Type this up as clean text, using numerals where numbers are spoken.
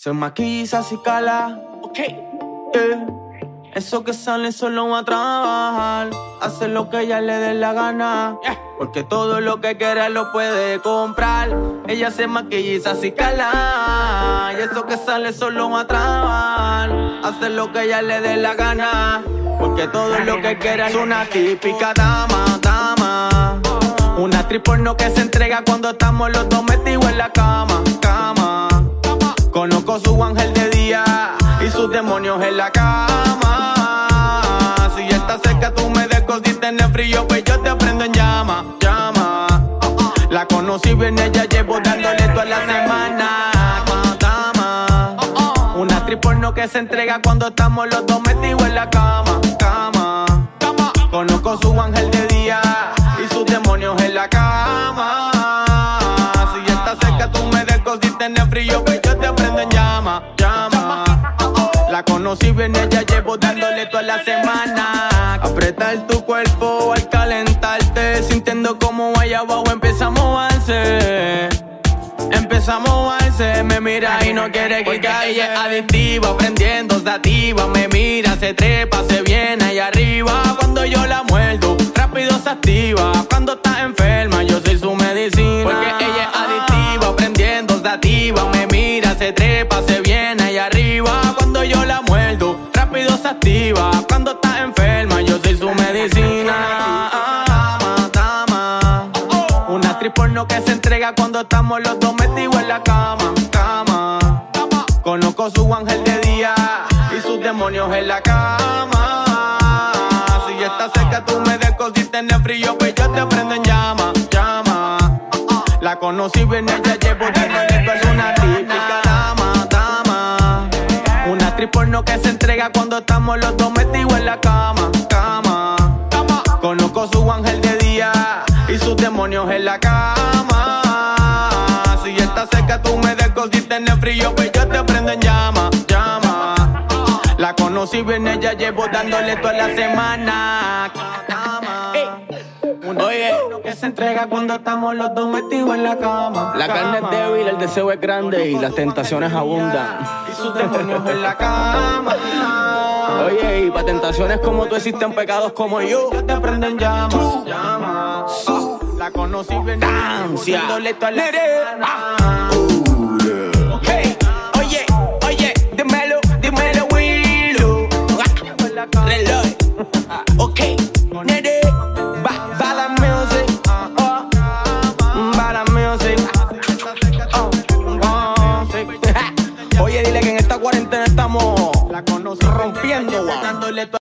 Se maquilla y cala, ok, Eso que sale solo va a trabajar, hace lo que ella le dé la gana, porque todo lo que quiera lo puede comprar. Ella se maquilla y cala, y eso que sale solo va a trabajar, hace lo que ella le dé la gana, porque todo lo que quiera es una típica dama, dama. Una actriz porno que se entrega cuando estamos los dos metidos en la cama, cama. Conozco su ángel de día y sus demonios en la cama. Si estás cerca tú me dejas, si tienes frío pues yo te prendo en llama, llama. La conocí bien, ella llevo dándole toda la semana, dama. Una actriz porno que se entrega cuando estamos los dos metidos en la cama, cama. Conozco su ángel de día y sus demonios en la cama. Si estás cerca tú me dejas, si tienes frío pues yo te prendo en llama, llama. La conocí bien, ella llevo dándole toda la semana. Apretar tu cuerpo al calentarte, sintiendo como allá abajo empieza a moverse. Empieza a moverse, me mira y no quiere que caiga. Ella es adictiva, prendiendo sativa. Me mira, se trepa, se viene allá arriba. Cuando yo la muerdo, rápido se activa. Cuando está enferma, yo soy su medicina. Porque ella es adictiva, prendiendo sativa. Me mira, se trepa, se viene allá arriba. Cuando yo la muerdo, rápido se activa. Cuando está enferma, yo soy su medicina. Una actriz porno que se entrega cuando estamos los dos metidos en la cama, cama. Conozco su ángel de día y sus demonios en la cama. Si estás cerca tú me dejas, si tienes frío pues yo te prendo en llama, llama. La conocí bien, ella llevo dándole toda una típica dama, dama. Una actriz porno que se entrega cuando estamos los dos metidos en la cama, cama. Conozco su ángel de día y sus demonios en la cama. Si estás cerca tú me dejas, si tienes frío pues yo te prendo en llama, llama. La conocí bien, ella llevo dándole toda la semana. Oye, que se entrega cuando estamos los dos metidos en la cama. La carne es débil, el deseo es grande y las tentaciones abundan. Y sus demonios en la cama. Oye, y para tentaciones como tú existen pecados como yo. Yo te prendo en llama, llama. La conocí bien, dándole toda la semana. Okay. Oye, dímelo, Willow. Reloj. Ok, nere. Bala music. Bala music. Oye, dile que en esta cuarentena estamos rompiendo,